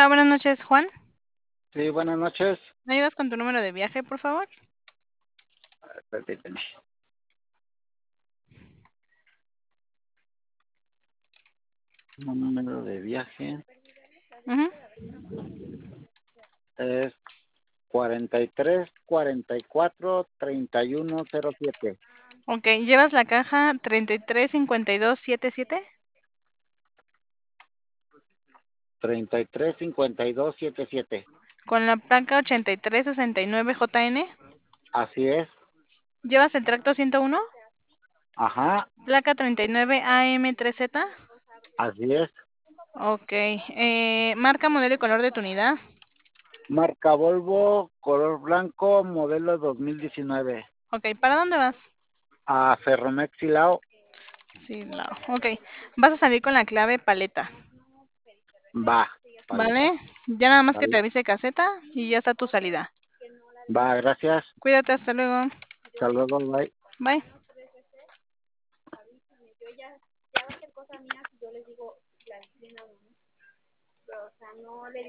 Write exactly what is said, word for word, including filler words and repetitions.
Hola, buenas noches, Juan. Sí, buenas noches. ¿Me ayudas con tu número de viaje, por favor? Permíteme. Número de viaje Ujú. es cuarenta y tres, cuarenta y cuatro, treinta y uno, cero siete. Ok, ¿llevas la caja treinta y tres cincuenta y dos setenta y siete? treinta y tres, cincuenta y dos, setenta y siete. Con la placa ochenta y tres sesenta y nueve J N. Así es. ¿Llevas el tracto ciento uno? Ajá, Placa treinta y nueve A M tres Z. así es. Ok, eh, marca, modelo y color de tu unidad. Marca Volvo, color blanco, modelo dos mil diecinueve. Ok, ¿para dónde vas? A Ferromex Silao. Sí, no. Ok, vas a salir con la clave paleta, Va, paleta. ¿vale? Ya nada más que te Vale. avise caseta y ya está tu salida. Va, gracias. Cuídate, hasta luego. Hasta luego, bye. Bye.